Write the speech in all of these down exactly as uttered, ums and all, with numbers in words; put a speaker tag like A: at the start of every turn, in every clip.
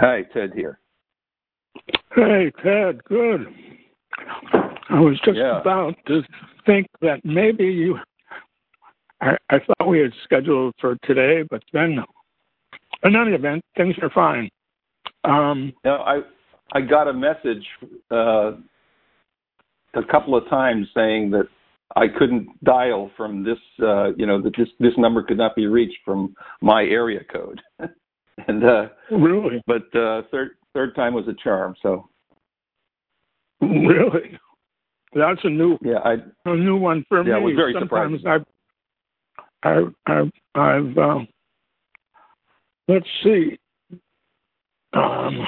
A: Hi, Ted here.
B: Hey, Ted, good. I was just
A: Yeah.
B: about to think that maybe you, I, I thought we had scheduled for today, but then in any event, things are fine. Um,
A: Now, I I got a message uh, a couple of times saying that I couldn't dial from this, uh, you know, that this, this number could not be reached from my area code. and uh,
B: Really?
A: But uh, third third time was a charm. So
B: Really? That's a new,
A: yeah, I
B: a new one for
A: yeah,
B: me.
A: it was very
B: Sometimes
A: surprising.
B: I've, I've, I've, I've um, let's see. Um,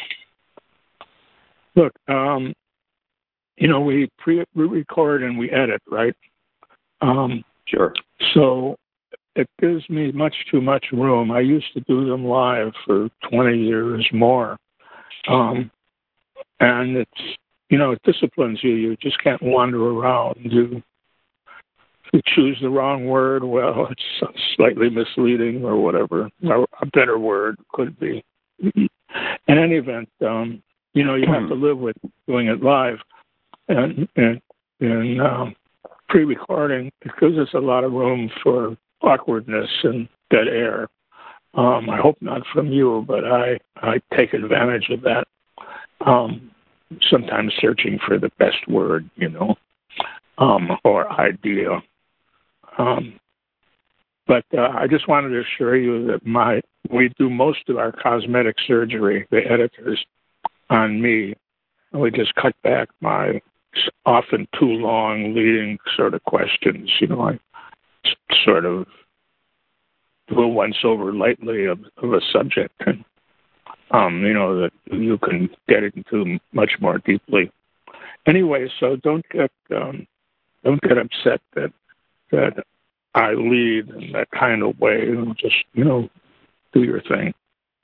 B: look, um, you know, we pre we record and we edit, right? Um,
A: Sure.
B: so it gives me much too much room. I used to do them live for twenty years more. Um, and it's, you know, it disciplines you. You just can't wander around. You, you choose the wrong word, well, it's slightly misleading or whatever. A better word could be. In any event, um, you know, you have to live with doing it live. And, and, and um, pre-recording, it gives us a lot of room for awkwardness and dead air. Um, I hope not from you, but I, I take advantage of that. Um, sometimes searching for the best word, you know, um, or idea. Um, but uh, I just wanted to assure you that my we do most of our cosmetic surgery, the editors, on me. And we just cut back my often too long leading sort of questions. You know, I sort of do a once over lightly of, of a subject, and um, you know that you can get into much more deeply. Anyway, so don't get um, don't get upset that that I lead in that kind of way. Just, you know, do your thing.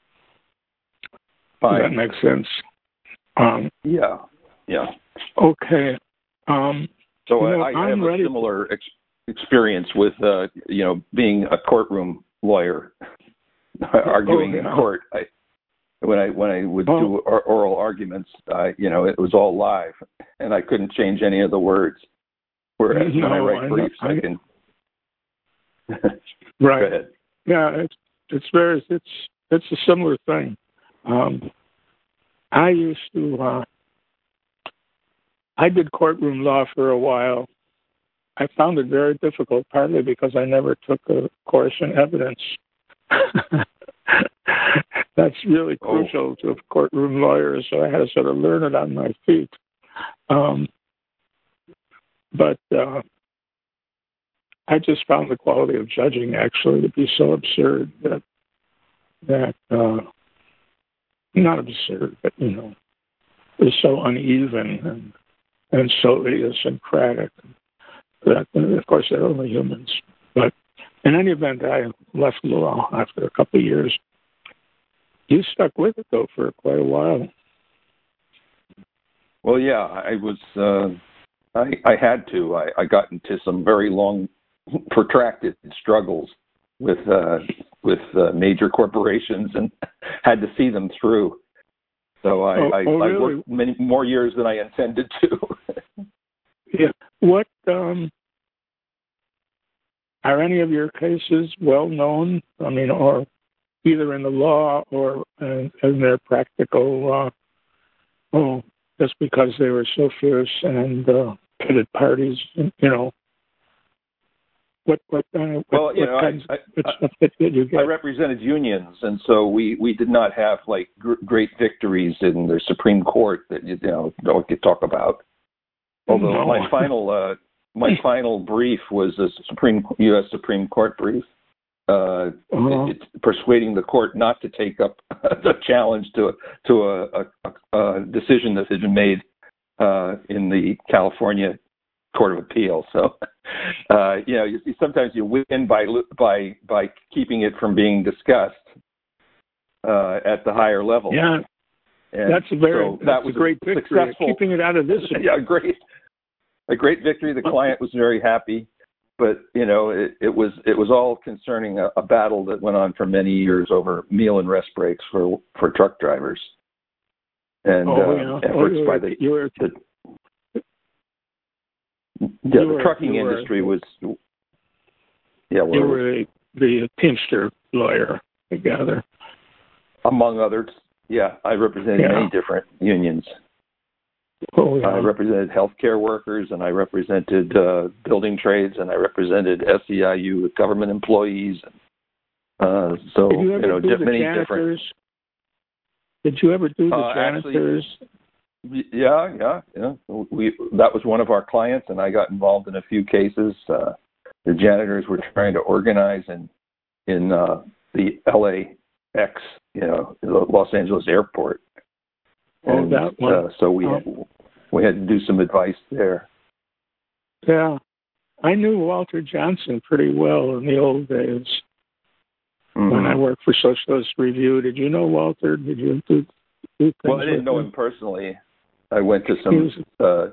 A: Fine.
B: Does that make sense? Um,
A: Yeah. Yeah.
B: okay. Um,
A: So
B: you know,
A: I, I have
B: I'm
A: a
B: ready.
A: similar ex- experience with, uh, you know, being a courtroom lawyer, arguing
B: Oh, yeah.
A: in court. I, when I when I would
B: Oh.
A: do or, oral arguments, I, you know, it was all live, and I couldn't change any of the words. Whereas
B: No,
A: when I write
B: I know.
A: briefs, I,
B: I-
A: can.
B: Right.
A: Go ahead.
B: Yeah, it's it's very it's it's a similar thing. Um, I used to uh, I did courtroom law for a while. I found it very difficult, partly because I never took a course in evidence. That's really
A: Oh.
B: crucial to courtroom lawyers, so I had to sort of learn it on my feet. Um, but uh, I just found the quality of judging actually to be so absurd that that uh, not absurd, but you know, is so uneven and and so idiosyncratic that, of course, they're only humans. But in any event, I left law after a couple of years. You stuck with it, though, for quite a while.
A: Well, yeah, I was. Uh, I I had to. I, I got into some very long, protracted struggles with uh, with uh, major corporations and had to see them through. So I,
B: Oh,
A: I,
B: oh,
A: I
B: really?
A: worked many more years than I intended to.
B: Yeah. What um, are any of your cases well known? I mean, or either in the law or in, in their practical. Uh, oh, just because they were so fierce and uh, pitted parties, you know. What what kind of what,
A: Well, you
B: what
A: know,
B: kinds
A: I,
B: of
A: I,
B: stuff did you
A: I
B: get?
A: represented unions, and so we, we did not have like gr- great victories in the Supreme Court that you know no one could talk about. Although
B: No.
A: my final uh, my final brief was a Supreme U S Supreme Court brief, uh,
B: Uh-huh.
A: it, it, persuading the court not to take up the challenge to to a, a, a decision that had been made uh, in the California Court of Appeal. So, uh, you know, you, sometimes you win by by by keeping it from being discussed uh, at the higher level.
B: Yeah,
A: and
B: that's a very
A: so
B: that's
A: that was
B: a great
A: a
B: victory.
A: successful,
B: Keeping it out of this.
A: yeah, great, a great victory. The client was very happy, but you know, it, it was it was all concerning a, a battle that went on for many years over meal and rest breaks for for truck drivers, and
B: oh,
A: uh,
B: yeah.
A: efforts
B: oh,
A: by the,
B: you were,
A: the yeah the
B: were,
A: trucking
B: were,
A: industry was yeah
B: you were the, the Teamster lawyer, I gather,
A: among others. Yeah, I represented
B: yeah.
A: many different unions.
B: Oh, yeah.
A: I represented healthcare workers, and I represented uh, building trades, and I represented S E I U government employees. Uh, so
B: Did you ever
A: you know,
B: do
A: di-
B: the
A: many
B: janitors?
A: different.
B: Did you ever do the
A: Uh,
B: janitors?
A: actually, yeah, yeah, yeah. We that was one of our clients, and I got involved in a few cases. Uh, the janitors were trying to organize in in uh, the L A X, you know, the Los Angeles airport.
B: Oh,
A: And,
B: that one.
A: Uh, so we
B: oh.
A: had, we had to do some advice there.
B: Yeah, I knew Walter Johnson pretty well in the old days
A: Mm-hmm.
B: when I worked for Socialist Review. Did you know Walter? Did you do, do
A: Well, I didn't know him personally. I went to some.
B: Was,
A: uh,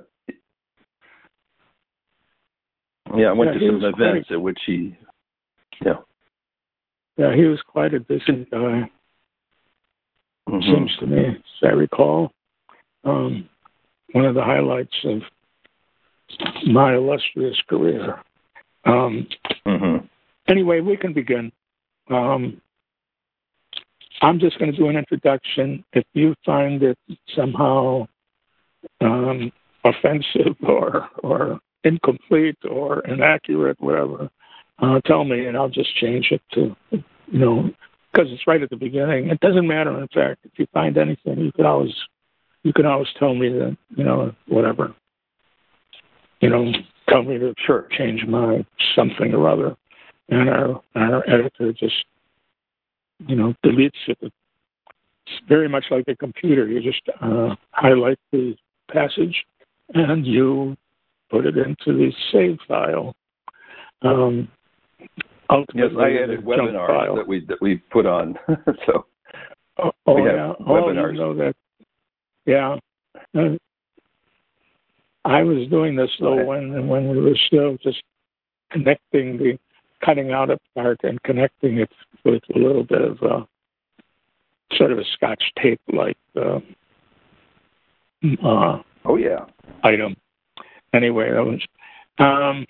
A: yeah, I went
B: yeah,
A: to some events
B: quite,
A: at which he. Yeah.
B: Yeah, he was quite a decent guy.
A: Mm-hmm.
B: Seems to me, as I recall, um, one of the highlights of my illustrious career. Um,
A: mm-hmm.
B: Anyway, we can begin. Um, I'm just going to do an introduction. If you find it somehow um, offensive or or incomplete or inaccurate, whatever, uh, tell me, and I'll just change it to, you know, because it's right at the beginning. It doesn't matter. In fact, if you find anything, you could always you can always tell me that, you know, whatever. You know, tell me to
A: sure.
B: change my something or other. And our, our editor just, you know, deletes it. It's very much like a computer. You just uh, highlight the passage and you put it into the save file. Um,
A: yes, I edit webinars
B: file.
A: that we that we put on. so
B: oh, oh
A: we have
B: yeah,
A: webinars.
B: oh, you know that. Yeah, uh, I was doing this though
A: right.
B: when when we were still just connecting the cutting out a part and connecting it with a little bit of uh, sort of a Scotch tape like uh, uh,
A: oh yeah
B: item. Anyway, that was um,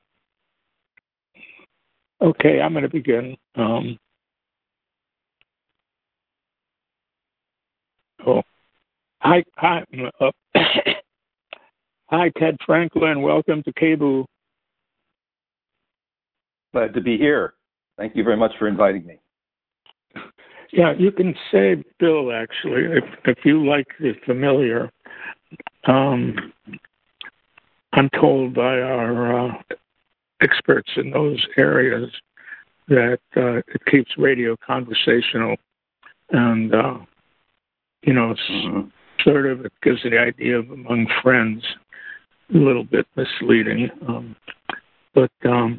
B: okay. I'm going to begin. Um, oh, hi, hi, uh, hi, Ted Franklin. Welcome to K B U.
A: Glad to be here. Thank you very much for inviting me.
B: Yeah, you can say Bill, actually, if if you like the familiar. Um, I'm told by our uh, experts in those areas that uh, it keeps radio conversational, and uh, you know, it's
A: mm-hmm.
B: sort of, it gives the idea of among friends, a little bit misleading, um, but. Um,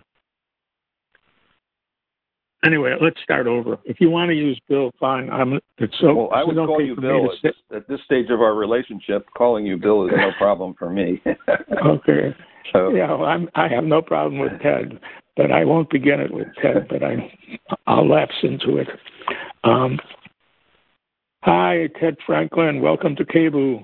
B: Anyway, let's start over. If you want to use Bill, fine. I'm. It's so.
A: Well, I would
B: okay
A: call you Bill at this, at this stage of our relationship. Calling you Bill is no problem for me.
B: Okay.
A: So.
B: Yeah, well, I'm. I have no problem with Ted, but I won't begin it with Ted. But I, I'll lapse into it. Um, hi, Ted Franklin. Welcome to K B U.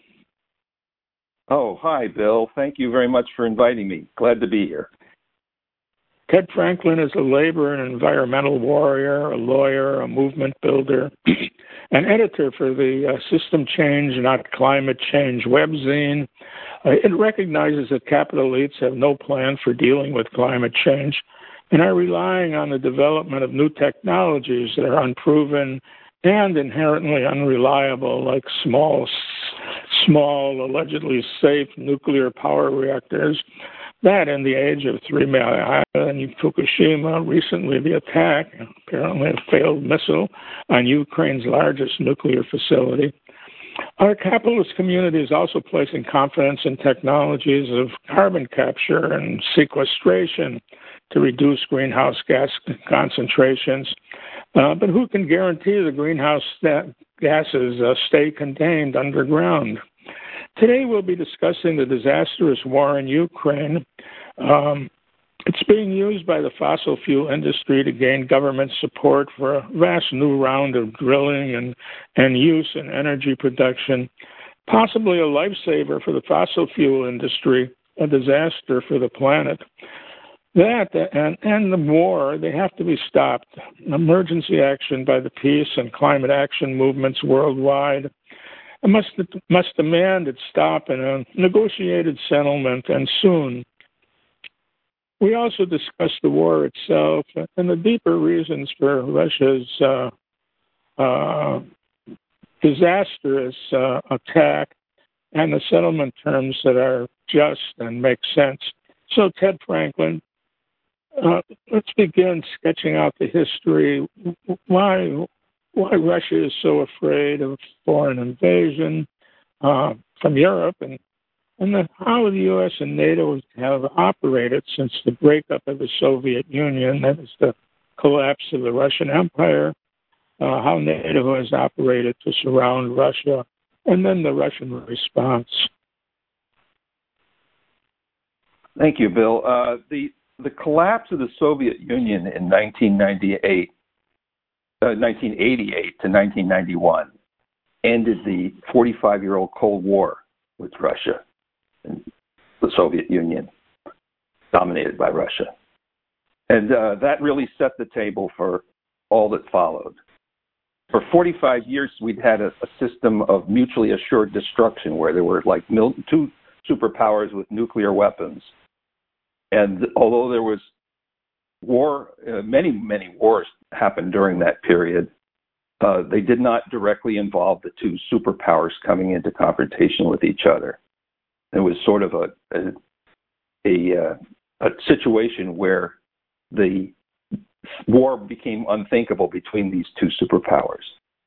A: Oh, hi, Bill. Thank you very much for inviting me. Glad to be here.
B: Ted Franklin is a labor and environmental warrior, a lawyer, a movement builder, an editor for the uh, System Change, Not Climate Change webzine. Uh, it recognizes that capital elites have no plan for dealing with climate change and are relying on the development of new technologies that are unproven and inherently unreliable, like small, small, allegedly safe nuclear power reactors. That in the age of Three Mile Island in Fukushima, recently the attack, apparently a failed missile, on Ukraine's largest nuclear facility. Our capitalist community is also placing confidence in technologies of carbon capture and sequestration to reduce greenhouse gas concentrations. Uh, but who can guarantee the greenhouse sta- gases uh, stay contained underground? Today we'll be discussing the disastrous war in Ukraine, um, It's being used by the fossil fuel industry to gain government support for a vast new round of drilling and, and use in energy production, possibly a lifesaver for the fossil fuel industry, a disaster for the planet. That and, and the war, they have to be stopped. Emergency action by the peace and climate action movements worldwide must, must demand it stop in a negotiated settlement, and soon. We also discussed the war itself and the deeper reasons for Russia's uh, uh, disastrous uh, attack and the settlement terms that are just and make sense. So, Ted Franklin, uh, let's begin sketching out the history. Why, why Russia is so afraid of foreign invasion uh, from Europe, and and the, how the U S and NATO have operated since the breakup of the Soviet Union, that is the collapse of the Russian Empire, uh, how NATO has operated to surround Russia, and then the Russian response.
A: Thank you, Bill. Uh, the, the collapse of the Soviet Union in nineteen ninety-eight, uh, nineteen eighty-eight to nineteen ninety-one ended the forty-five-year-old Cold War with Russia. The Soviet Union, dominated by Russia. And uh, that really set the table for all that followed. For forty-five years, we'd had a, a system of mutually assured destruction where there were like mil- two superpowers with nuclear weapons. And although there was war, uh, many, many wars happened during that period, uh, they did not directly involve the two superpowers coming into confrontation with each other. It was sort of a a, a, uh, a situation where the war became unthinkable between these two superpowers.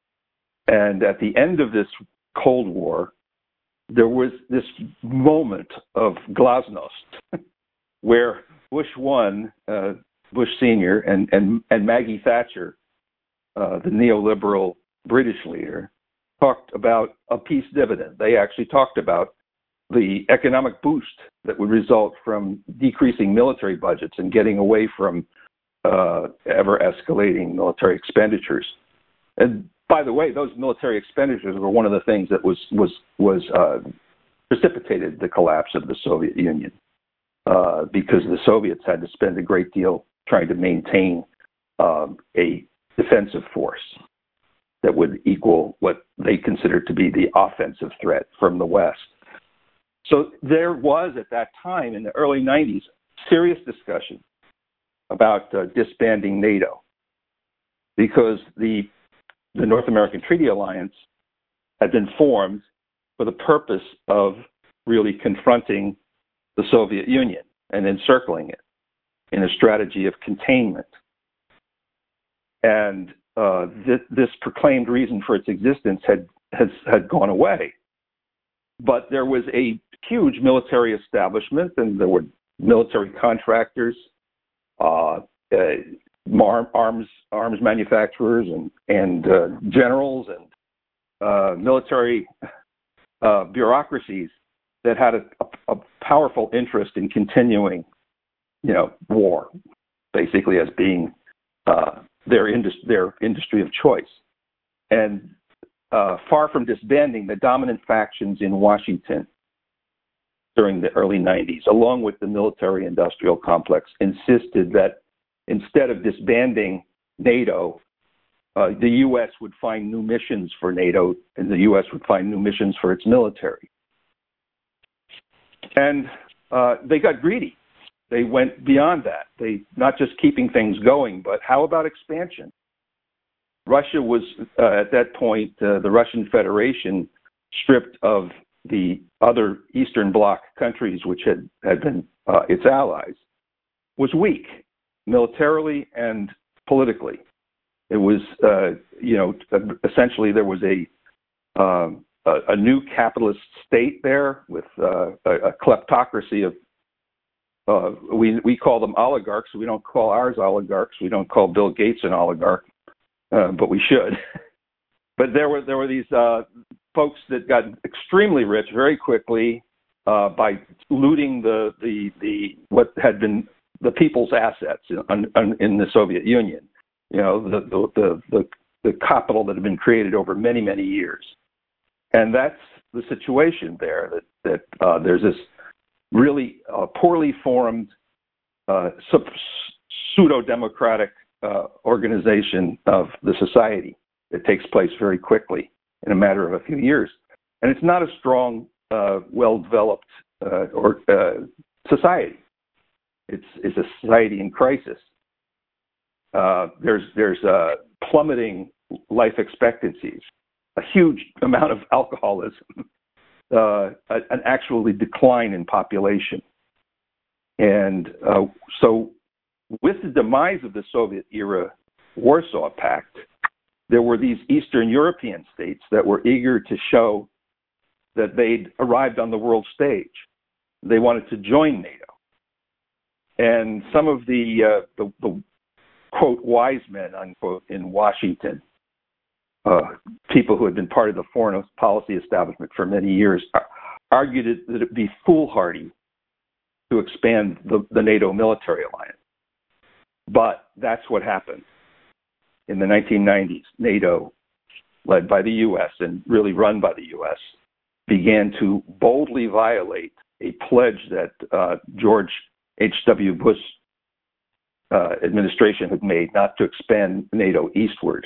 A: And at the end of this Cold War, there was this moment of glasnost where Bush one, uh, Bush Senior, and, and, and Maggie Thatcher, uh, the neoliberal British leader, talked about a peace dividend. They actually talked about the economic boost that would result from decreasing military budgets and getting away from uh, ever-escalating military expenditures. And by the way, those military expenditures were one of the things that was was was uh, precipitated the collapse of the Soviet Union, uh, because the Soviets had to spend a great deal trying to maintain um, a defensive force that would equal what they considered to be the offensive threat from the West. So there was, at that time, in the early nineties, serious discussion about uh, disbanding NATO, because the, the North American Treaty Alliance had been formed for the purpose of really confronting the Soviet Union and encircling it in a strategy of containment. And uh, th- this proclaimed reason for its existence had, has, had gone away. But there was a huge military establishment, and there were military contractors, uh, uh, arms arms manufacturers, and and uh, generals, and uh, military uh, bureaucracies that had a, a, a powerful interest in continuing, you know, war, basically as being uh, their indus- their industry of choice, and. Uh, far from disbanding, the dominant factions in Washington during the early nineties, along with the military-industrial complex, insisted that instead of disbanding NATO, uh, the U S would find new missions for NATO, and the U S would find new missions for its military. And uh, they got greedy. They went beyond that. They not just keeping things going, but how about expansion? Russia was, uh, at that point, uh, the Russian Federation, stripped of the other Eastern Bloc countries, which had, had been uh, its allies, was weak, militarily and politically. It was, uh, you know, essentially there was a, um, a, a new capitalist state there with uh, a, a kleptocracy of, uh, we, we call them oligarchs. We don't call ours oligarchs. We don't call Bill Gates an oligarch. Uh, but we should. But there were there were these uh, folks that got extremely rich very quickly uh, by looting the, the the what had been the people's assets in, in, in the Soviet Union. You know, the, the the the the capital that had been created over many many years, and that's the situation there. That that uh, there's this really uh, poorly formed uh, pseudo-democratic uh, organization of the society that takes place very quickly in a matter of a few years, and it's not a strong, uh, well-developed uh, or uh, society. It's it's a society in crisis. Uh, there's there's uh, plummeting life expectancies, a huge amount of alcoholism, uh, an actually decline in population, and uh, so with the demise of the Soviet era Warsaw Pact, there were these Eastern European states that were eager to show that they'd arrived on the world stage. They wanted to join NATO, and some of the uh, the, the quote, wise men, unquote, in Washington, uh, people who had been part of the foreign policy establishment for many years, argued it, that it would be foolhardy to expand the, the NATO military alliance. But that's what happened. In the nineteen nineties, NATO, led by the U S and really run by the U S, began to boldly violate a pledge that uh, George H W Bush Uh, administration had made not to expand NATO eastward.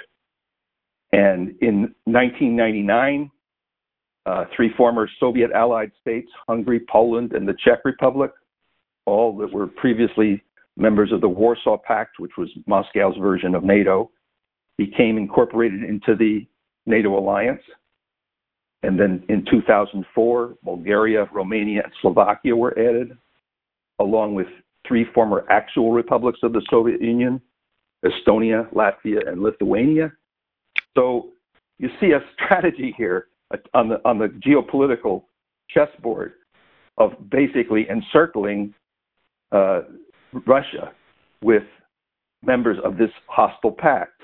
A: And in nineteen ninety-nine, uh, three former Soviet allied states, Hungary, Poland, and the Czech Republic, all that were previously members of the Warsaw Pact, which was Moscow's version of NATO, became incorporated into the NATO alliance. And then in two thousand four, Bulgaria, Romania, and Slovakia were added, along with three former actual republics of the Soviet Union, Estonia, Latvia, and Lithuania. So you see a strategy here on the on the geopolitical chessboard of basically encircling uh, Russia with members of this hostile pact.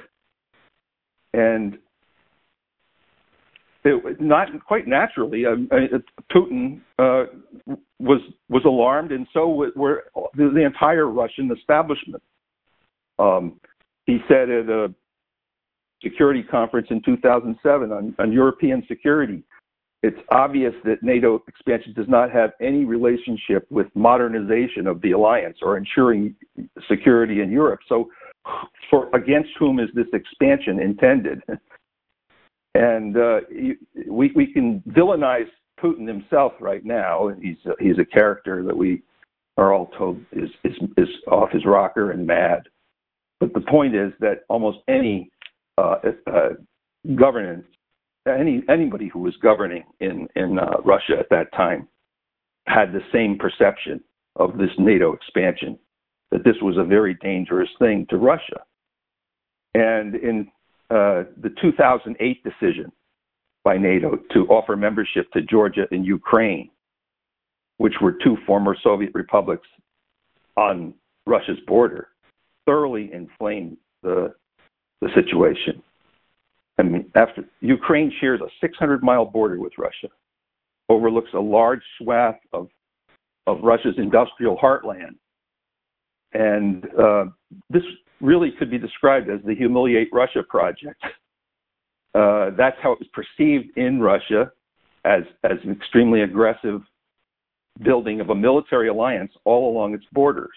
A: And it, not quite naturally, uh, Putin uh, was was alarmed, and so were the, the entire Russian establishment. Um, he said at a security conference in two thousand seven on, on European security, it's obvious that NATO expansion does not have any relationship with modernization of the alliance or ensuring security in Europe. So for against whom is this expansion intended? And uh, we we can villainize Putin himself right now. He's a, he's a character that we are all told is, is is off his rocker and mad. But the point is that almost any uh, uh, governance, any anybody who was governing in in uh, Russia at that time, had the same perception of this NATO expansion, that this was a very dangerous thing to Russia. And in uh, the two thousand eight decision by NATO to offer membership to Georgia and Ukraine, which were two former Soviet republics on Russia's border, thoroughly inflamed the the situation. I mean, after Ukraine shares a six hundred mile border with Russia, overlooks a large swath of of Russia's industrial heartland, and uh, this really could be described as the Humiliate Russia project. Uh, that's how it was perceived in Russia, as as an extremely aggressive building of a military alliance all along its borders.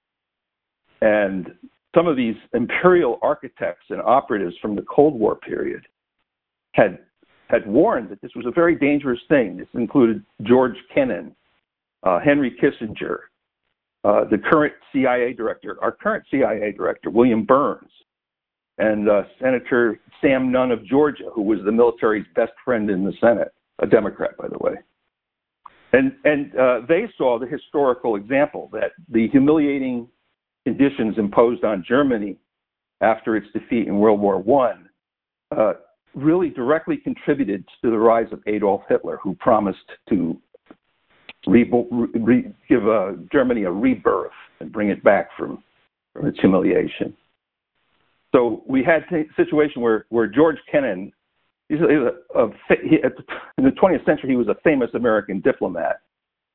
A: And some of these imperial architects and operatives from the Cold War period had had warned that this was a very dangerous thing. This included George Kennan, uh, Henry Kissinger, uh, the current C I A director, our current C I A director, William Burns, and uh, Senator Sam Nunn of Georgia, who was the military's best friend in the Senate, a Democrat, by the way. And, and uh, they saw the historical example that the humiliating conditions imposed on Germany after its defeat in World War One uh, really directly contributed to the rise of Adolf Hitler, who promised to re- re- give uh, Germany a rebirth and bring it back from, from its humiliation. So we had a situation where, where George Kennan, he's a, a, a, he, in the twentieth century, he was a famous American diplomat.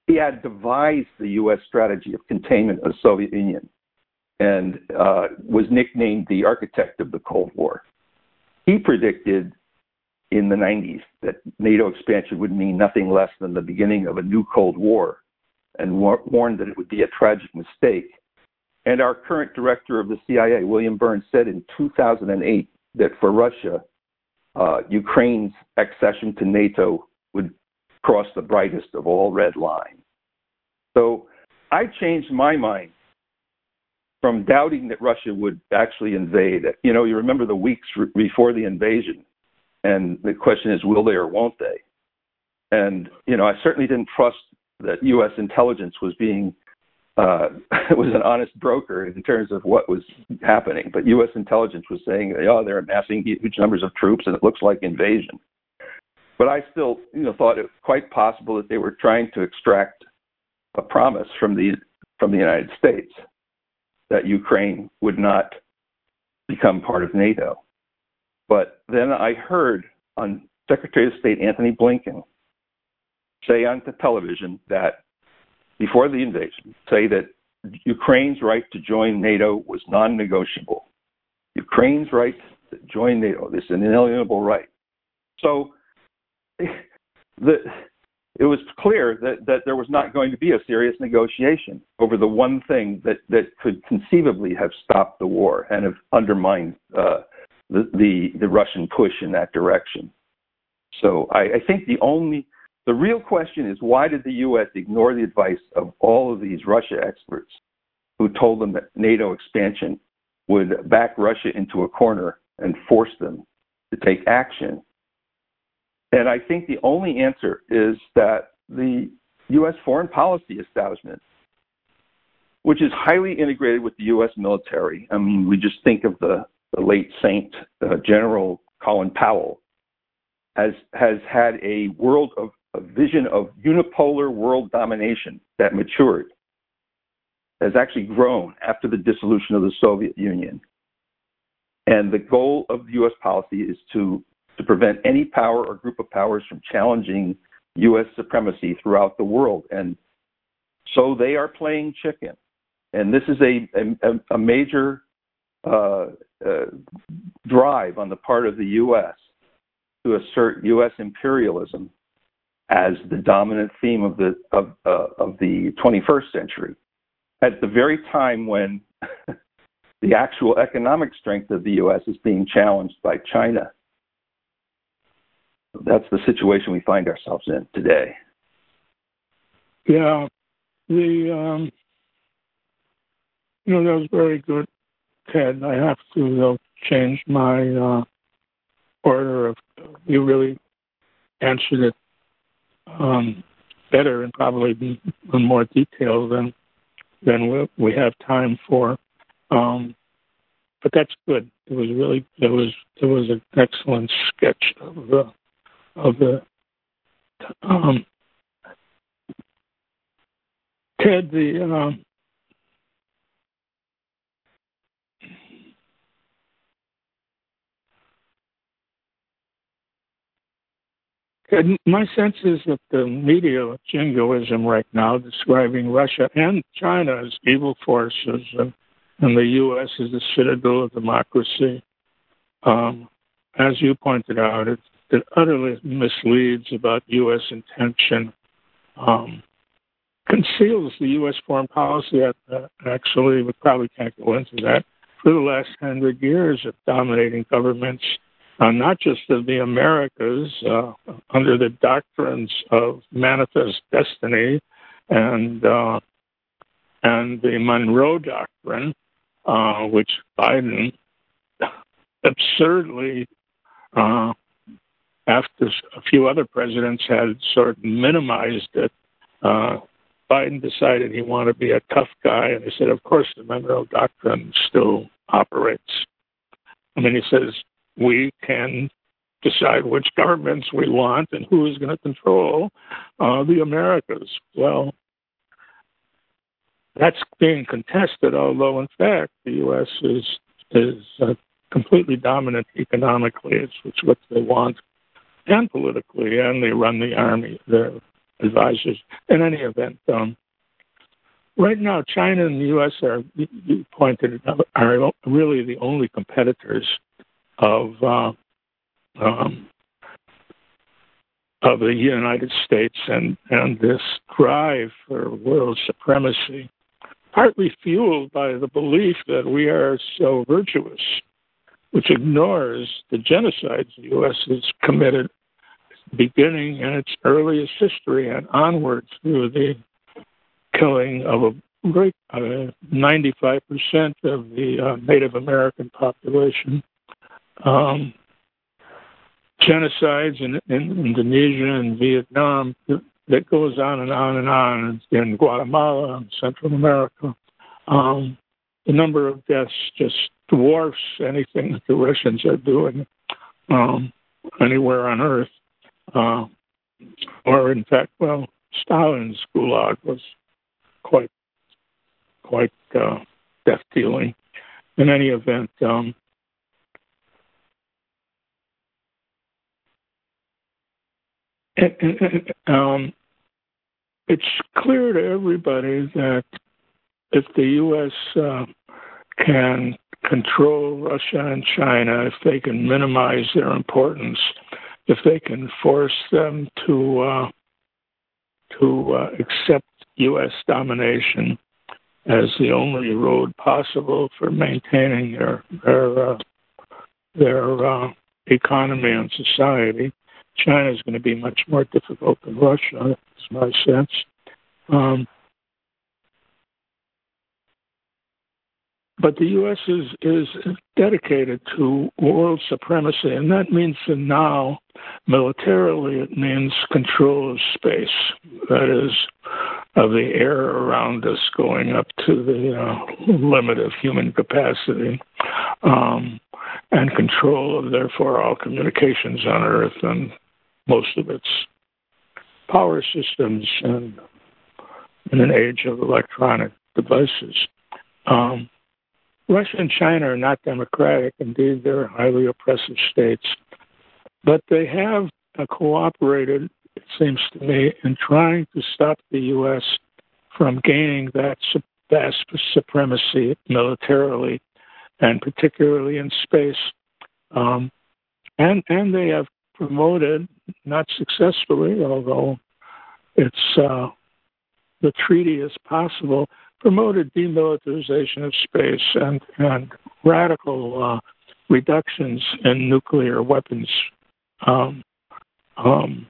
A: he had devised the U S strategy of containment of the Soviet Union and uh, was nicknamed the architect of the Cold War. He predicted in the nineties that NATO expansion would mean nothing less than the beginning of a new Cold War, and war- warned that it would be a tragic mistake. And our current director of the C I A, William Burns, said in two thousand eight that for Russia, uh, Ukraine's accession to NATO would cross the brightest of all red lines. So I changed my mind from doubting that Russia would actually invade. You know, you remember the weeks re- before the invasion, and the question is, will they or won't they? And, you know, I certainly didn't trust that U S intelligence was being, uh, was an honest broker in terms of what was happening. But U S intelligence was saying, oh, they're amassing huge numbers of troops and it looks like invasion. But I still, you know, thought it was quite possible that they were trying to extract a promise from the from the United States that Ukraine would not become part of NATO. But then I heard on Secretary of State Antony Blinken say on the television that before the invasion, say that Ukraine's right to join NATO was non-negotiable. Ukraine's right to join NATO, this is an inalienable right. So the, it was clear that, that there was not going to be a serious negotiation over the one thing that, that could conceivably have stopped the war and have undermined uh, the, the, the Russian push in that direction. So I, I think the only, the real question is, why did the U S ignore the advice of all of these Russia experts who told them that NATO expansion would back Russia into a corner and force them to take action? And I think the only answer is that the U S foreign policy establishment, which is highly integrated with the U S military, I mean, we just think of the, the late Saint uh, General Colin Powell, has, has had a world of a vision of unipolar world domination that matured, has actually grown after the dissolution of the Soviet Union. And the goal of the U S policy is to to prevent any power or group of powers from challenging U S supremacy throughout the world. And so they are playing chicken. And this is a, a, a major uh, uh, drive on the part of the U S to assert U S imperialism as the dominant theme of the, of, uh, of the twenty-first century, at the very time when the actual economic strength of the U S is being challenged by China. That's the situation we find ourselves in today.
B: Yeah, the um, you know, that was very good, Ted. I have to though change my uh, order of. You really answered it um, better and probably in more detail than than we, we have time for. Um, but that's good. It was really it was it was an excellent sketch of the. Of the um, Ted, the um, Ted, my sense is that the media jingoism right now, describing Russia and China as evil forces, and, and the U S as the citadel of democracy, um, as you pointed out, it's that utterly misleads about U S intention, um, conceals the U S foreign policy. Uh, actually, we probably can't go into that. For the last hundred years of dominating governments, uh, not just of the Americas, uh, under the doctrines of manifest destiny and uh, and the Monroe Doctrine, uh, which Biden absurdly uh, after a few other presidents had sort of minimized it, uh, Biden decided he wanted to be a tough guy, and he said, of course, the Monroe Doctrine still operates. I mean, he says, we can decide which governments we want and who is going to control uh, the Americas. Well, that's being contested, although, in fact, the U S is, is uh, completely dominant economically. It's, it's what they want. And politically, and they run the army. They're, advisors. In any event, um, right now, China and the U S are, you pointed out, are really the only competitors of uh, um, of the United States and, and this drive for world supremacy, partly fueled by the belief that we are so virtuous, which ignores the genocides the U S has committed beginning in its earliest history and onward through the killing of a great uh, ninety-five percent of the uh, Native American population, um, genocides in, in Indonesia and Vietnam that goes on and on and on in Guatemala and Central America. Um, the number of deaths just dwarfs anything that the Russians are doing um, anywhere on Earth. Uh, or in fact, well, Stalin's Gulag was quite, quite uh, death-dealing. In any event, um, and, and, and, um, it's clear to everybody that if the U S uh, can control Russia and China, if they can minimize their importance, if they can force them to uh, to uh, accept U S domination as the only road possible for maintaining their their uh, their uh, economy and society, China is going to be much more difficult than Russia. That's my sense. Um, But the U S is, is dedicated to world supremacy, and that means that now, militarily, it means control of space. That is, of the air around us going up to the uh, limit of human capacity, um, and control of, therefore, all communications on Earth and most of its power systems and in an age of electronic devices. Um, Russia and China are not democratic. Indeed, they're highly oppressive states. But they have uh, cooperated, it seems to me, in trying to stop the U S from gaining that su- vast supremacy militarily, and particularly in space. Um, and, and they have promoted, not successfully, although it's uh, the treaty is possible, promoted demilitarization of space and, and radical uh, reductions in nuclear weapons um, um,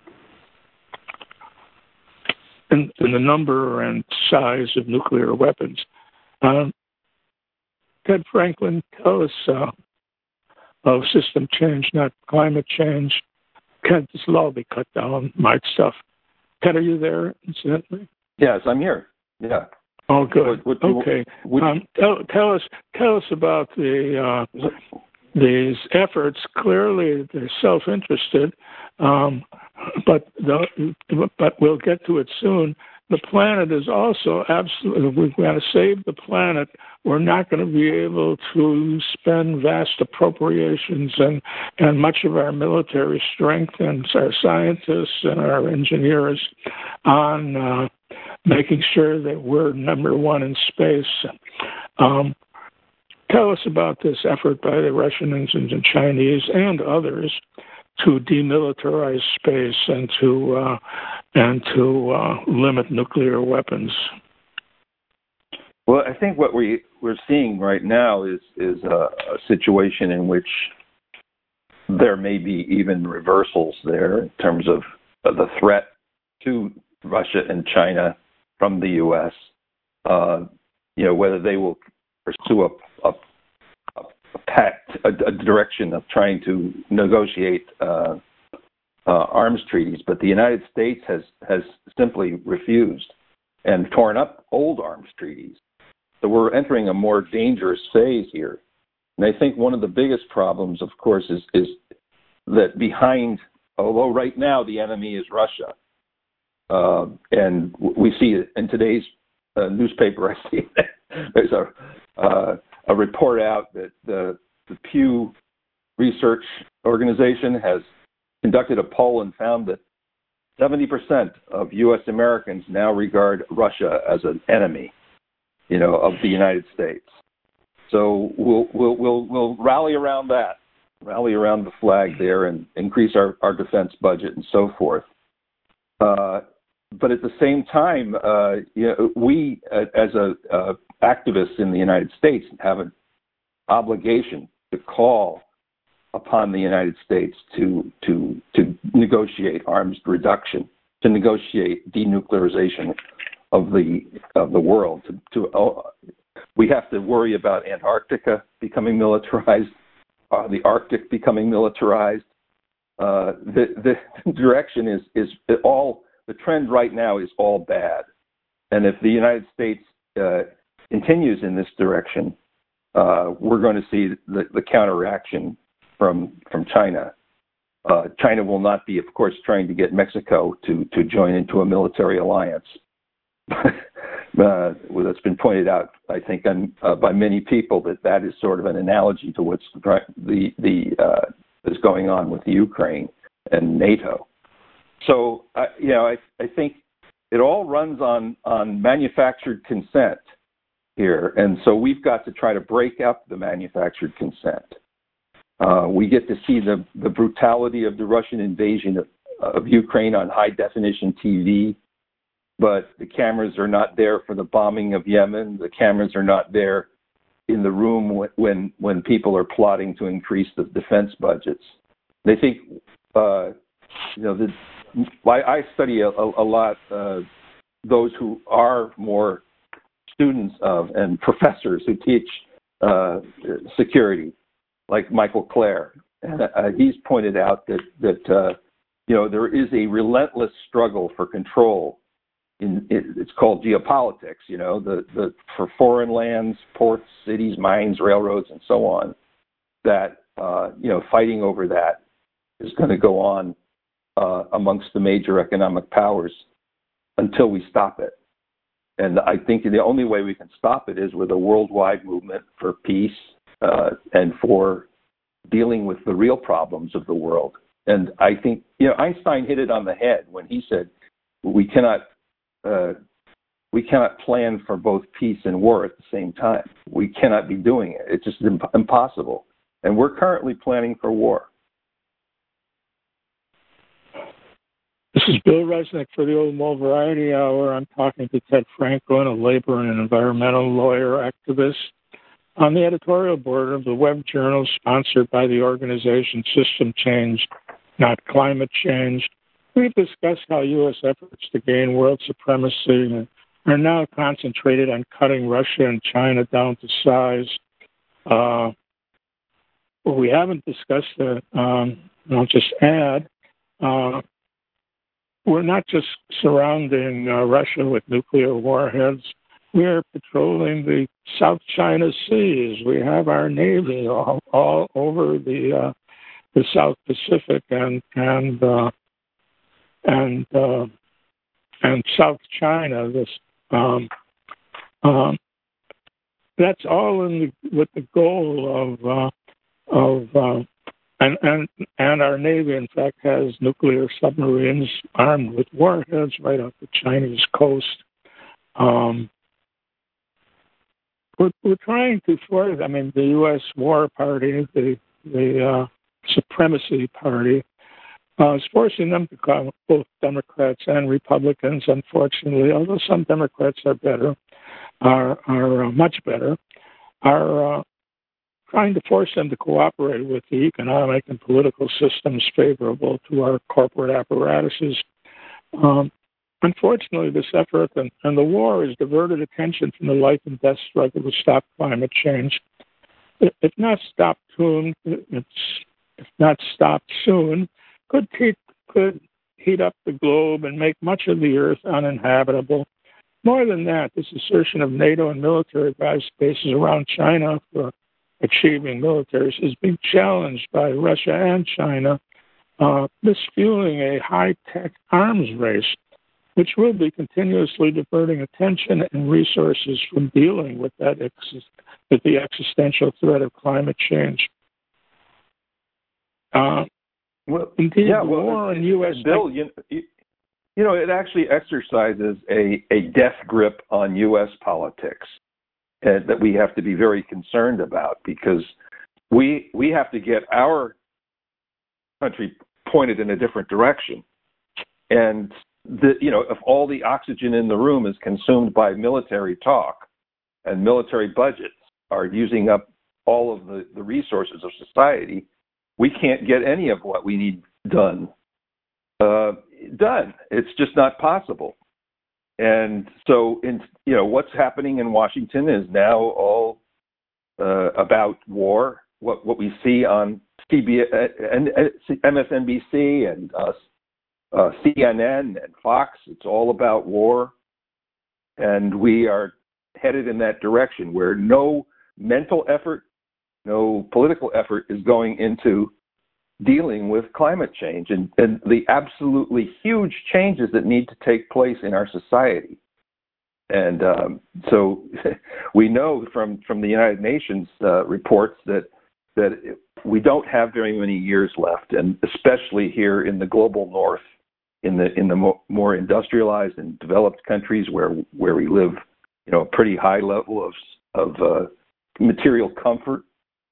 B: in, in the number and size of nuclear weapons. Um, Ted Franklin, tell us uh, of system change, not climate change. Can this will all be cut down, my stuff. Ted, are you there, incidentally?
A: Yes, I'm here. Yeah.
B: Oh, good.
A: What, what,
B: okay.
A: what,
B: um, tell, tell us, tell us about the uh, these efforts. Clearly, they're self-interested, um, but the, but we'll get to it soon. The planet is also absolutely. If we've got to save the planet, we're not going to be able to spend vast appropriations and and much of our military strength and our scientists and our engineers on uh, making sure that we're number one in space. Um, tell us about this effort by the Russians and the Chinese and others to demilitarize space and to uh, and to uh, limit nuclear weapons.
A: Well, I think what we we're seeing right now is is a, a situation in which there may be even reversals there in terms of, of the threat to Russia and China from the U S. Uh, you know, whether they will pursue a, a, a pact, a, a direction of trying to negotiate uh, uh, arms treaties, but the United States has has simply refused and torn up old arms treaties. So we're entering a more dangerous phase here. And I think one of the biggest problems, of course, is, is that behind, although right now the enemy is Russia, uh, and we see it in today's uh, newspaper, I see there's a, uh, a report out that the, the Pew Research Organization has conducted a poll and found that seventy percent of U S Americans now regard Russia as an enemy, you know, of the United States. So we'll we'll we'll, we'll rally around that, rally around the flag there, and increase our, our defense budget and so forth. Uh, but at the same time, uh, you know, we uh, as a uh, activists in the United States have an obligation to call upon the United States to to to negotiate arms reduction, to negotiate denuclearization of the of the world. To, to uh, we have to worry about Antarctica becoming militarized, uh, the Arctic becoming militarized. Uh, the the direction is is all the trend right now is all bad, and if the United States uh, continues in this direction, uh, we're going to see the, the counteraction from from China. Uh, China will not be, of course, trying to get Mexico to, to join into a military alliance. uh, well, that's been pointed out, I think, on, uh, by many people that that is sort of an analogy to what's the the uh, is going on with Ukraine and NATO. So, uh, you know, I, I think it all runs on on manufactured consent here, and so we've got to try to break up the manufactured consent. Uh, we get to see the, the brutality of the Russian invasion of, of Ukraine on high-definition T V, but the cameras are not there for the bombing of Yemen. The cameras are not there in the room when when people are plotting to increase the defense budgets. They think, uh, you know, the, I, I study a, a, a lot uh, those who are more students of and professors who teach uh, security, like Michael Clare. And, uh, he's pointed out that, that uh, you know, there is a relentless struggle for control. In, it, it's called geopolitics, you know, the, the for foreign lands, ports, cities, mines, railroads, and so on, that, uh, you know, fighting over that is going to go on uh, amongst the major economic powers until we stop it. And I think the only way we can stop it is with a worldwide movement for peace, Uh, and for dealing with the real problems of the world. And I think, you know, Einstein hit it on the head when he said we cannot uh, we cannot plan for both peace and war at the same time. We cannot be doing it. It's just imp- impossible. And we're currently planning for war.
B: This is Bill Resnick for the Old Mo Variety Hour. I'm talking to Ted Franklin, a labor and environmental lawyer activist, on the editorial board of the web journal sponsored by the organization System Change, Not Climate Change. We've discussed how U S efforts to gain world supremacy are now concentrated on cutting Russia and China down to size. Uh, what we haven't discussed, uh, um, I'll just add, uh, we're not just surrounding uh, Russia with nuclear warheads. We are patrolling the South China Seas. We have our Navy all, all over the uh, the South Pacific and and uh, and uh, and South China. This um, um, that's all in the, with the goal of uh, of uh, and and and our Navy, in fact, has nuclear submarines armed with warheads right off the Chinese coast. Um, We're, we're trying to force, I mean, the U S war party, the the uh, supremacy party, uh, is forcing them to call both Democrats and Republicans, unfortunately, although some Democrats are better, are, are uh, much better, are uh, trying to force them to cooperate with the economic and political systems favorable to our corporate apparatuses. Um, Unfortunately, this effort and, and the war has diverted attention from the life and death struggle to stop climate change. If not stopped soon, it's if not stopped soon, could heat, could heat up the globe and make much of the earth uninhabitable. More than that, this assertion of NATO and military bases around China for achieving militaries is being challenged by Russia and China, uh, this fueling a high-tech arms race, which will be continuously diverting attention and resources from dealing with that ex- with the existential threat of climate change. Uh,
A: well,
B: indeed,
A: yeah,
B: the
A: well,
B: war in U S
A: Bill, you, you, you know, it actually exercises a, a death grip on U S politics uh, that we have to be very concerned about, because we we have to get our country pointed in a different direction. And, the, you know, if all the oxygen in the room is consumed by military talk and military budgets are using up all of the, the resources of society, we can't get any of what we need done. Uh, done. It's just not possible. And so, in, you know, what's happening in Washington is now all uh, about war. What what we see on C B S and M S N B C and uh, uh, C N N and Fox, it's all about war. And we are headed in that direction where no mental effort, no political effort is going into dealing with climate change and, and the absolutely huge changes that need to take place in our society. And um, so we know from, from the United Nations uh, reports that that we don't have very many years left, and especially here in the global north, in the in the mo- more industrialized and developed countries where where we live, you know, a pretty high level of of uh, material comfort,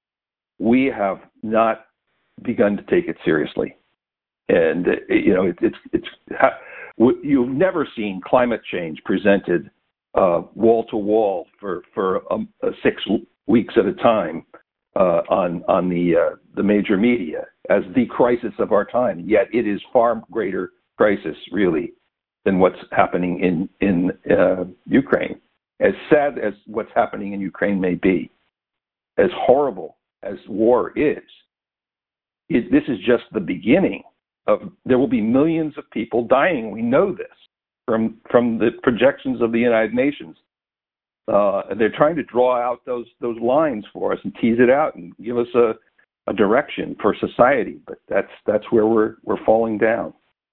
A: we have not begun to take it seriously. And you know, it, it's it's you've never seen climate change presented uh, wall to wall for for um, uh, six weeks at a time uh, on on the uh, the major media as the crisis of our time. Yet it is far greater crisis, really, than what's happening in in uh, Ukraine. As sad as what's happening in Ukraine may be, as horrible as war is, it, this is just the beginning of. There will be millions of people dying. We know this from from the projections of the United Nations. Uh, they're trying to draw out those those lines for us and tease it out and give us a, a direction for society. But that's that's where we're we're falling down.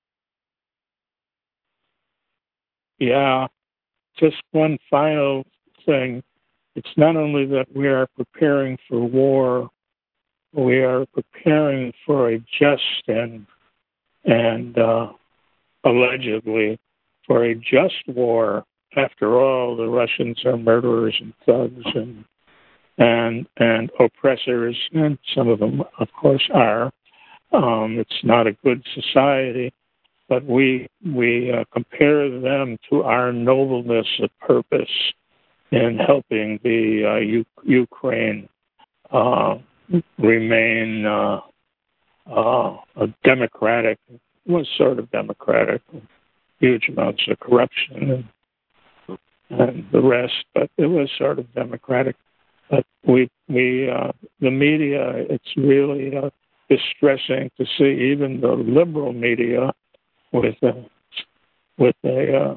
B: Yeah. Just one final thing. It's not only that we are preparing for war, we are preparing for a just and and uh, allegedly for a just war. After all, the Russians are murderers and thugs and and and oppressors, and some of them, of course, are. Um, it's not a good society, but we we uh, compare them to our nobleness of purpose in helping the uh, U- Ukraine uh, remain uh, uh, a democratic, was sort of democratic, huge amounts of corruption and, and the rest, but it was sort of democratic. But we we uh, the media, it's really uh, distressing to see even the liberal media with a with a, uh,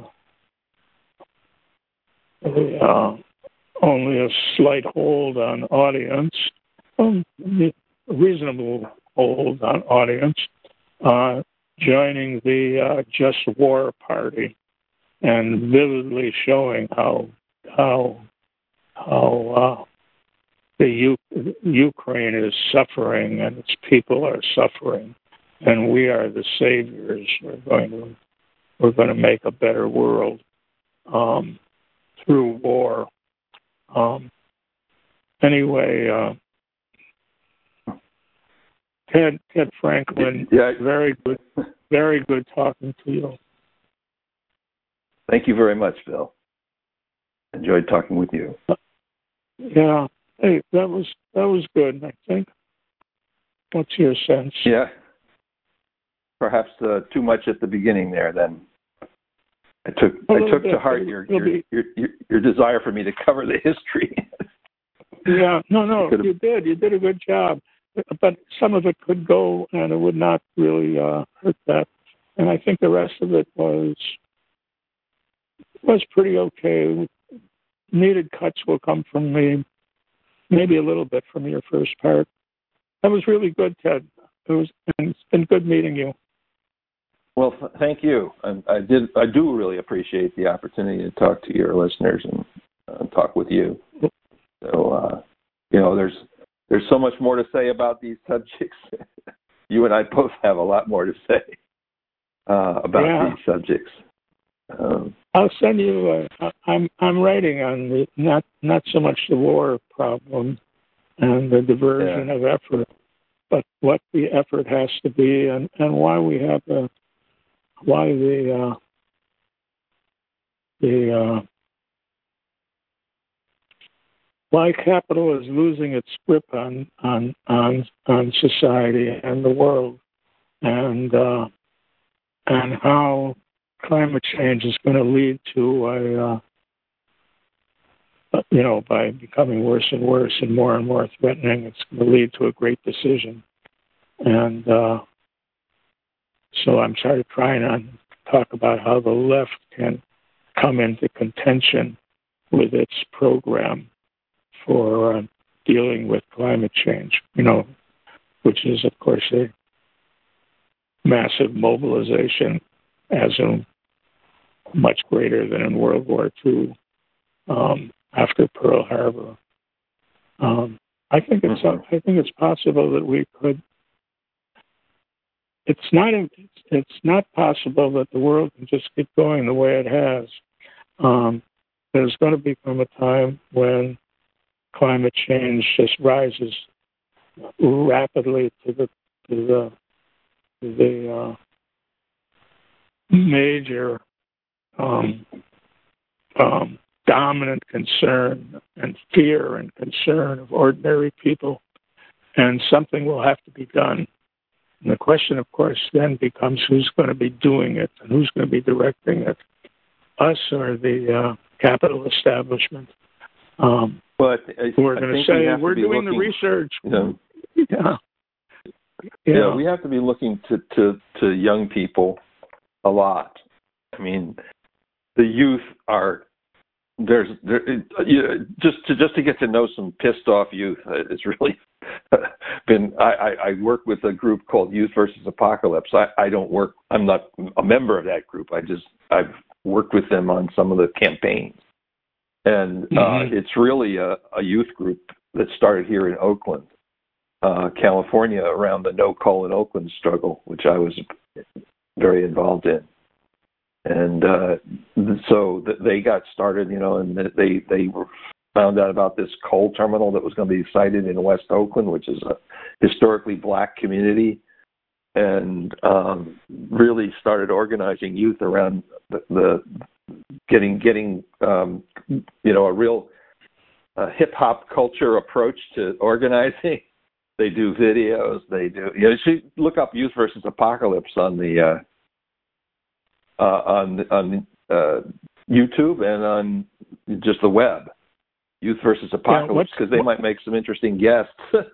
B: a uh, only a slight hold on audience, um, a reasonable hold on audience, uh, joining the uh, Just War Party, and vividly showing how how how uh, the U- Ukraine is suffering and its people are suffering, and we are the saviors. We're going to we're going to make a better world um, through war. Um, anyway, uh, Ted Ted Franklin,
A: yeah.
B: very good, very good talking to you.
A: Thank you very much, Bill. Enjoyed talking with you.
B: Yeah. Hey, that was that was good, I think. What's your sense?
A: Yeah. Perhaps uh, too much at the beginning there. Then I took I took bit, to heart your your, be... your your your desire for me to cover the history.
B: yeah. No, no, you did. You did a good job. But some of it could go, and it would not really uh, hurt that. And I think the rest of it was was pretty okay. Needed cuts will come from me. Maybe a little bit from your first part. That was really good, Ted. It was, and it's been good meeting you.
A: Well, th- thank you. I, I did. I do really appreciate the opportunity to talk to your listeners and uh, talk with you. So, uh, you know, there's there's so much more to say about these subjects. You and I both have a lot more to say. uh, about
B: yeah.
A: these subjects. Um,
B: I'll send you. Uh, I'm I'm writing on the not not so much the war problem and the diversion
A: yeah.
B: of effort, but what the effort has to be, and, and why we have the why the uh, the uh, why capital is losing its grip on on on, on society and the world, and uh, and how climate change is going to lead to a uh, you know, by becoming worse and worse and more and more threatening, it's going to lead to a great decision. And uh, so I'm sort of trying to talk about how the left can come into contention with its program for uh, dealing with climate change, you know, which is, of course, a massive mobilization, as in much greater than in World War Two. Um, after Pearl Harbor, um, I think it's uh, I think it's possible that we could. It's not it's not possible that the world can just keep going the way it has. Um, there's going to become a time when climate change just rises rapidly to the to the to the uh, major um, um, dominant concern and fear and concern of ordinary people, and something will have to be done. And the question, of course, then becomes who's going to be doing it and who's going to be directing it, us or the uh, capital establishment. Um,
A: but I,
B: we're
A: I
B: going to
A: think
B: say
A: we have
B: we're
A: to be
B: doing
A: looking,
B: the research.
A: You know,
B: yeah. yeah,
A: yeah, we have to be looking to, to, to young people a lot. I mean, the youth are. There's there, you know, just to just to get to know some pissed off youth. It's really been. I, I, I work with a group called Youth versus Apocalypse. I, I don't work. I'm not a member of that group. I just I've worked with them on some of the campaigns, and uh, mm-hmm. it's really a, a youth group that started here in Oakland, uh, California, around the No Coal in Oakland struggle, which I was very involved in. And uh, so they got started, you know, and they they found out about this coal terminal that was going to be sited in West Oakland, which is a historically black community, and um, really started organizing youth around the, the getting getting um, you know a real uh, hip hop culture approach to organizing. They do videos. They do. You know, you should look up Youth versus Apocalypse on the. Uh, Uh, on on uh, YouTube and on just the web, Youth versus Apocalypse, because yeah, they might make some interesting guests.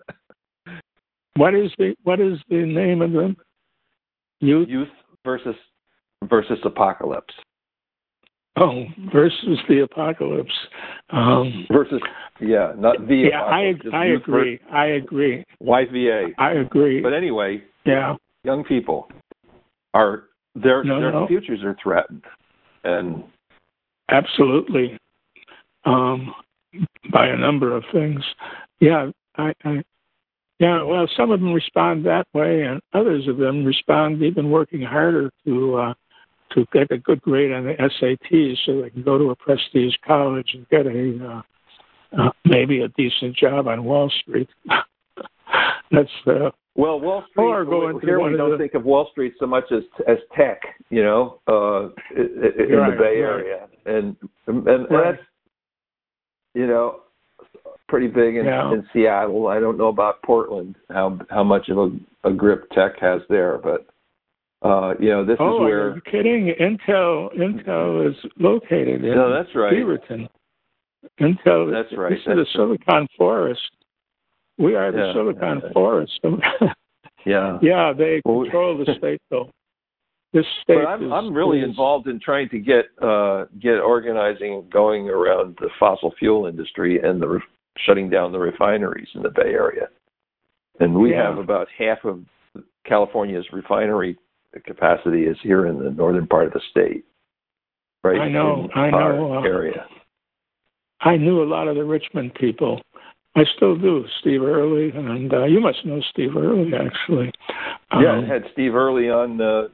B: what is the what is the name of them? Youth
A: Youth versus versus Apocalypse.
B: Oh, versus the apocalypse. Um,
A: versus yeah, not the
B: yeah.
A: apocalypse.
B: I I agree. Versus, I agree.
A: Y V A.
B: I agree.
A: But anyway,
B: yeah,
A: young people are. Their
B: no,
A: their
B: no.
A: futures are threatened, and
B: absolutely, um, by a number of things. Yeah, I, I, yeah. Well, some of them respond that way, and others of them respond even working harder to uh, to get a good grade on the S A Ts, so they can go to a prestige college and get a uh, uh, maybe a decent job on Wall Street. That's uh,
A: well, Wall Street.
B: Or go
A: here we don't the, think of Wall Street so much as as tech, you know, uh, in
B: right,
A: the Bay
B: right.
A: Area, and and, and
B: right.
A: that's you know pretty big in,
B: yeah.
A: in Seattle. I don't know about Portland, how how much of a, a grip tech has there, but uh, you know this
B: oh,
A: is where.
B: Are you kidding? Intel Intel is located in
A: no, that's right.
B: Beaverton. Intel.
A: That's right.
B: This is the Silicon Forest. We are the
A: yeah,
B: Silicon
A: yeah.
B: Forest.
A: yeah.
B: Yeah, they
A: well,
B: control the state, though. This state
A: but I'm,
B: is,
A: I'm really
B: is,
A: involved in trying to get uh, get organizing going around the fossil fuel industry and the re- shutting down the refineries in the Bay Area. And we
B: yeah.
A: have about half of California's refinery capacity is here in the northern part of the state. Right.
B: I know.
A: In
B: I
A: our
B: know. Uh,
A: area.
B: I knew a lot of the Richmond people. I still do, Steve Early, and uh, you must know Steve Early, actually.
A: Yeah,
B: um,
A: I had Steve Early on, uh,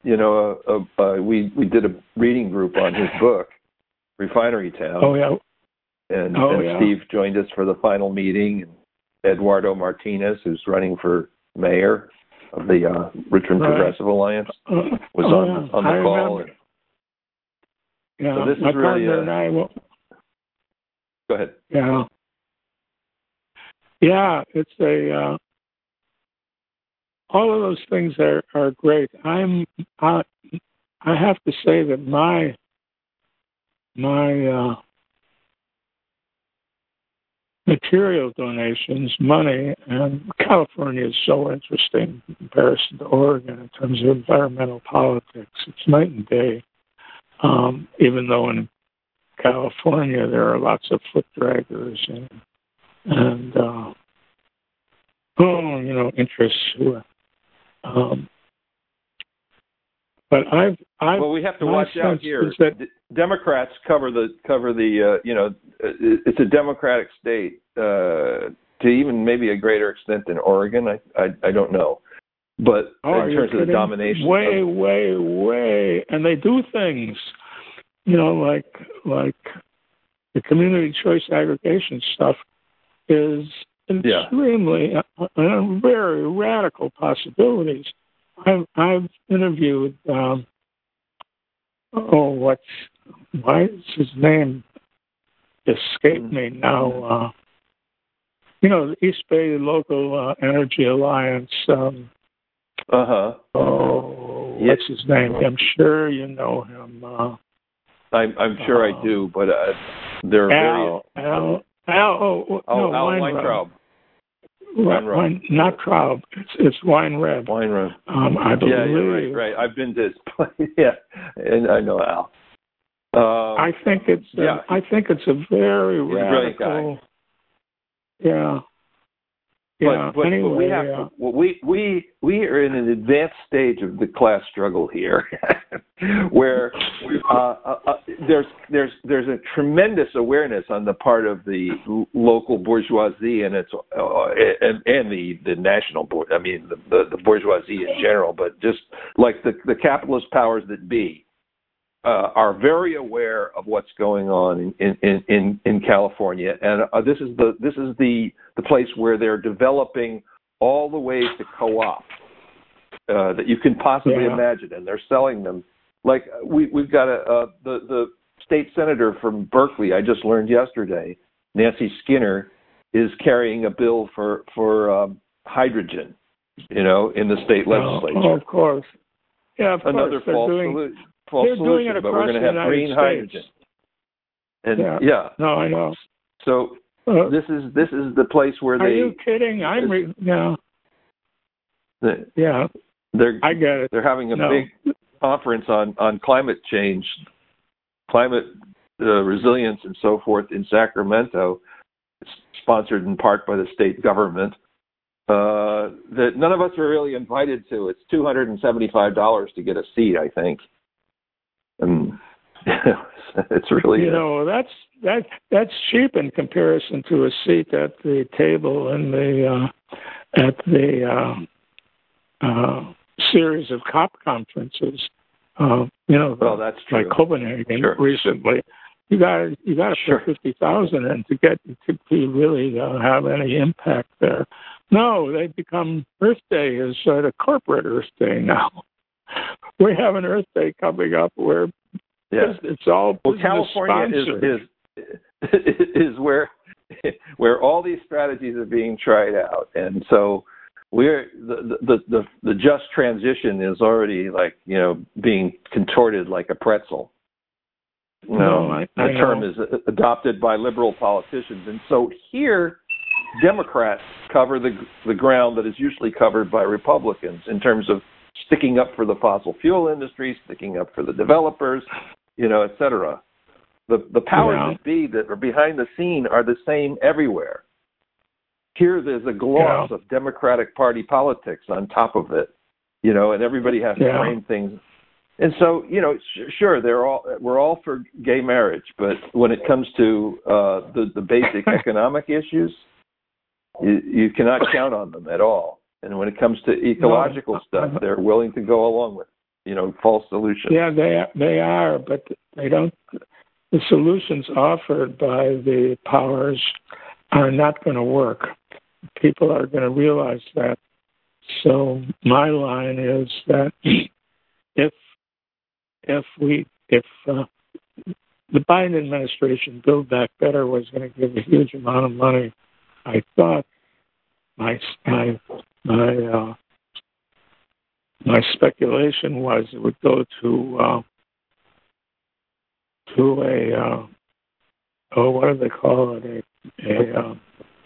A: you know, uh, uh, we we did a reading group on his book, Refinery Town.
B: Oh yeah.
A: And,
B: oh,
A: and
B: yeah.
A: Steve joined us for the final meeting. And Eduardo Martinez, who's running for mayor of the uh, Richmond
B: right.
A: Progressive Alliance, was
B: uh,
A: on on the
B: I
A: call.
B: Remember. Yeah,
A: so this
B: my
A: is really
B: partner
A: a,
B: and I. Will,
A: go ahead.
B: Yeah. Yeah, it's a. Uh, all of those things are, are great. I'm. I, I have to say that my. My. Uh, material donations, money, and California is so interesting in comparison to Oregon in terms of environmental politics. It's night and day. Um, even though in California there are lots of foot draggers and, and uh, oh, you know, interests who are. Um, but I've, I've
A: well, we have to watch out here.
B: That,
A: D- Democrats cover the cover the uh, you know it's a Democratic state uh, to even maybe a greater extent than Oregon. I I, I don't know, but
B: oh,
A: in terms of the domination,
B: way,
A: of,
B: way, way, and they do things, you know, like like the community choice aggregation stuff is extremely
A: yeah.
B: uh, uh, very radical possibilities. I've, I've interviewed, um, oh, what's, why is his name escaped me now? Uh, you know, the East Bay Local uh, Energy Alliance. Um,
A: uh-huh.
B: Oh,
A: yeah.
B: what's his name? I'm sure you know him. Uh,
A: I'm, I'm sure uh, I do, but uh, they're
B: Al,
A: very...
B: Al, Al, oh,
A: oh,
B: no,
A: Al
B: Weintraub.
A: Weintraub.
B: Wine, not Traub. It's it's Weinreb.
A: Weinreb.
B: Um, I believe.
A: Yeah, yeah, right, right. I've been to his place. Yeah, and I know Al. Um,
B: I think it's. A,
A: yeah.
B: I think it's a very
A: He's
B: radical.
A: A brilliant guy.
B: Yeah. Yeah.
A: But, but,
B: anyway,
A: but we have
B: uh,
A: well, we we we are in an advanced stage of the class struggle here, where uh, uh, uh, there's there's there's a tremendous awareness on the part of the l- local bourgeoisie and its uh, and, and the the national board. I mean the, the the bourgeoisie in general, but just like the the capitalist powers that be. Uh, are very aware of what's going on in in, in, in California, and uh, this is the this is the, the place where they're developing all the ways to co-opt uh, that you can possibly
B: yeah.
A: imagine, and they're selling them. Like we we've got a uh, the the state senator from Berkeley. I just learned yesterday, Nancy Skinner, is carrying a bill for for um, hydrogen. You know, in the state legislature.
B: Oh, of course. Yeah, of
A: Another
B: course.
A: false
B: doing,
A: solution. False
B: They're
A: solution,
B: doing it
A: but we're going to have green
B: States.
A: hydrogen. And
B: yeah.
A: yeah,
B: no, I know.
A: So
B: uh,
A: this is this is the place where
B: are
A: they.
B: Are you kidding? I'm re- yeah.
A: The,
B: yeah.
A: They're.
B: I get it.
A: They're having a
B: no.
A: big conference on on climate change, climate uh, resilience, and so forth in Sacramento. It's sponsored in part by the state government. Uh, that none of us are really invited to. It's two hundred and seventy-five dollars to get a seat, I think. And it's really
B: you know that's that that's cheap in comparison to a seat at the table in the uh, at the uh, uh, series of COP conferences. Uh, you know,
A: well, that's true.
B: Like Copenhagen
A: sure.
B: recently. You got you got to
A: sure.
B: put fifty thousand in to get to, to really uh, have any impact there. No, they become Earth Day is sort of corporate Earth Day now. We have an Earth Day coming up where
A: yeah.
B: it's all
A: well, California is, is is where where all these strategies are being tried out, and so we're the the the, the just transition is already like you know being contorted like a pretzel. You know,
B: no, I,
A: the
B: I
A: term
B: know.
A: is adopted by liberal politicians, and so here. Democrats cover the the ground that is usually covered by Republicans in terms of sticking up for the fossil fuel industry, sticking up for the developers, you know, et cetera. The the powers
B: yeah.
A: that be that are behind the scene are the same everywhere. Here, there's a gloss
B: yeah.
A: of Democratic Party politics on top of it, you know, and everybody has to
B: yeah.
A: frame things. And so, you know, sh- sure, they're all we're all for gay marriage, but when it comes to uh, the the basic economic issues. You, you cannot count on them at all. And when it comes to ecological
B: no.
A: stuff, they're willing to go along with it. you know, false solutions.
B: Yeah, they they are, but they don't. The solutions offered by the powers are not going to work. People are going to realize that. So my line is that if if we if uh, the Biden administration, Build Back Better, was going to give a huge amount of money, I thought my my my uh, my speculation was it would go to uh, to a uh, oh what do they call it a a uh,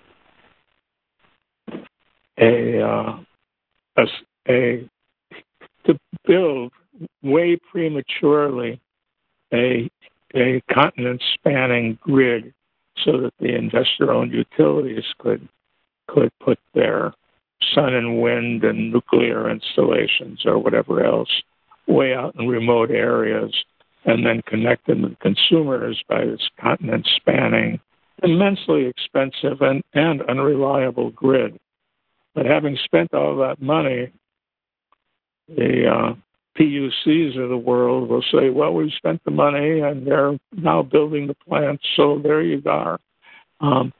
B: a, uh, a a to build way prematurely a a continent spanning grid so that the investor owned utilities could could put their sun and wind and nuclear installations or whatever else way out in remote areas, and then connect them to consumers by this continent spanning immensely expensive and, and unreliable grid. But having spent all that money, the uh, P U Cs of the world will say, well, we've spent the money and they're now building the plants, so there you go. Um,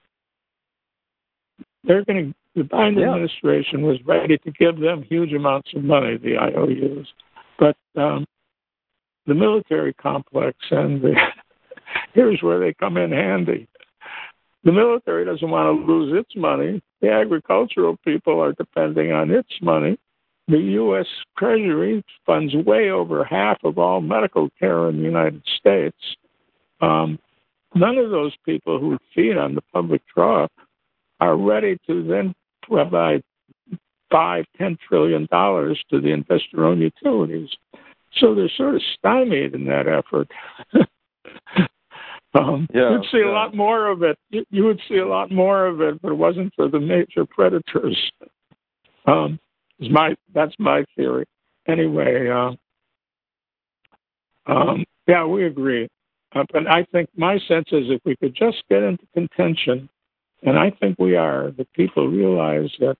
B: they're going to, the Biden yeah. administration was ready to give them huge amounts of money, the I O Us. But um, the military complex, and the, here's where they come in handy. The military doesn't want to lose its money. The agricultural people are depending on its money. The U S Treasury funds way over half of all medical care in the United States. Um, none of those people who feed on the public trough are ready to then provide five, ten trillion dollars to the investor-owned utilities. So they're sort of stymied in that effort. um,
A: yeah,
B: you'd see
A: yeah.
B: a lot more of it. You, you would see a lot more of it, but it wasn't for the major predators. Um, is my that's my theory. Anyway, uh, um, yeah, we agree. Uh, but I think my sense is if we could just get into contention, and I think we are, that people realize that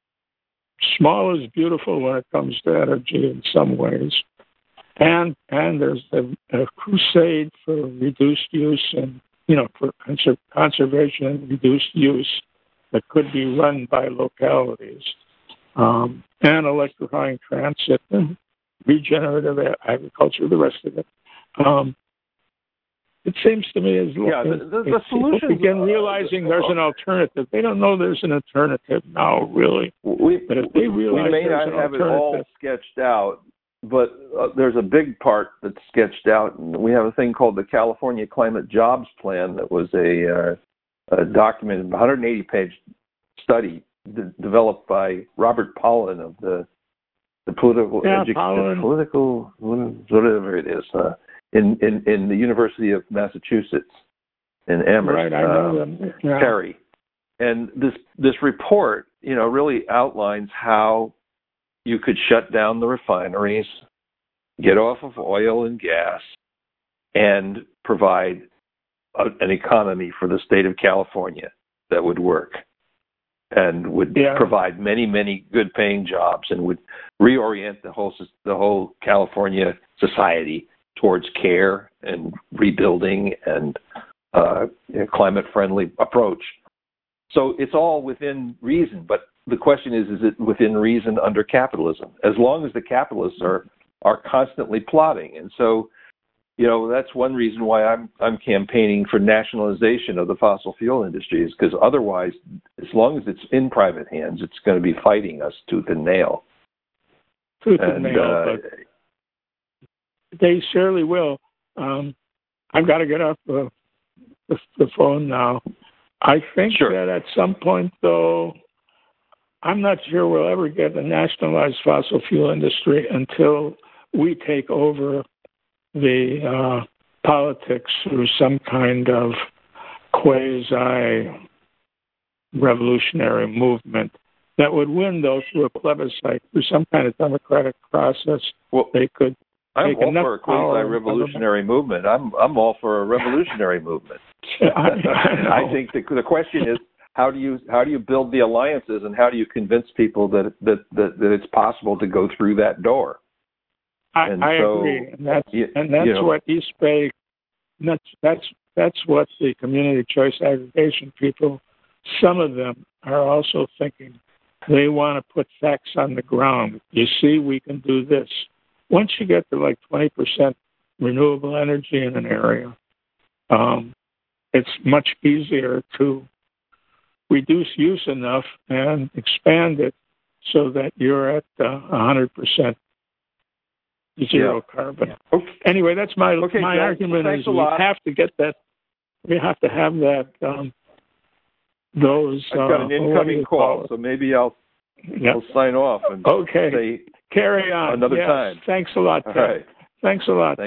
B: small is beautiful when it comes to energy in some ways. And and there's a, a crusade for reduced use and, you know, for conser- conservation and reduced use that could be run by localities. Um, and electrifying transit and regenerative agriculture, the rest of it. Um, It seems to me as
A: yeah, the, the, the
B: people begin realizing there's an alternative. They don't know there's an alternative now, really.
A: We,
B: but if they realize
A: we may
B: there's
A: not
B: an
A: have it all sketched out, but uh, there's a big part that's sketched out. And we have a thing called the California Climate Jobs Plan that was a, uh, a document, one hundred eighty page study d- developed by Robert Pollin of the the political
B: yeah,
A: edu- political whatever it is. Uh, In, in, in the University of Massachusetts in Amherst,
B: right, I know
A: um,
B: them. Yeah.
A: Perry. And this this report, you know, really outlines how you could shut down the refineries, get off of oil and gas, and provide a, an economy for the state of California that would work and would
B: yeah.
A: provide many, many good-paying jobs and would reorient the whole the whole California society towards care and rebuilding and uh, you know, climate-friendly approach. So it's all within reason, but the question is, is it within reason under capitalism? As long as the capitalists are are constantly plotting. And so, you know, that's one reason why I'm I'm campaigning for nationalization of the fossil fuel industry, is because otherwise, as long as it's in private hands, it's going to be fighting us tooth and nail.
B: Tooth and,
A: and
B: nail,
A: uh,
B: but they surely will. Um, I've got to get off the, the, the phone now. I think
A: sure.
B: that at some point, though, I'm not sure we'll ever get a nationalized fossil fuel industry until we take over the uh, politics through some kind of quasi-revolutionary movement that would win, though, through a plebiscite, through some kind of democratic process.
A: Well,
B: they could.
A: I'm all for a quasi-revolutionary movement. I'm I'm all for a revolutionary movement.
B: I, I,
A: I think the the question is how do you how do you build the alliances and how do you convince people that that that, that it's possible to go through that door?
B: I,
A: and
B: I
A: so,
B: agree, and that's
A: you,
B: and that's
A: you know,
B: what East Bay. That's that's that's what the community choice aggregation people. Some of them are also thinking they want to put facts on the ground. You see, we can do this. Once you get to like twenty percent renewable energy in an area, um, it's much easier to reduce use enough and expand it so that you're at uh, one hundred percent zero
A: yeah.
B: carbon.
A: Yeah. Okay.
B: Anyway, that's my
A: Okay,
B: my
A: Joe,
B: argument
A: thanks
B: is
A: a
B: we
A: lot.
B: have to get that. We have to have that. Um, those.
A: I've got
B: uh,
A: an incoming call, so maybe I'll,
B: yep.
A: I'll sign off and
B: okay.
A: say
B: Carry on.
A: another
B: yes.
A: time.
B: Thanks a lot.
A: All
B: Pat.
A: right.
B: Thanks a lot.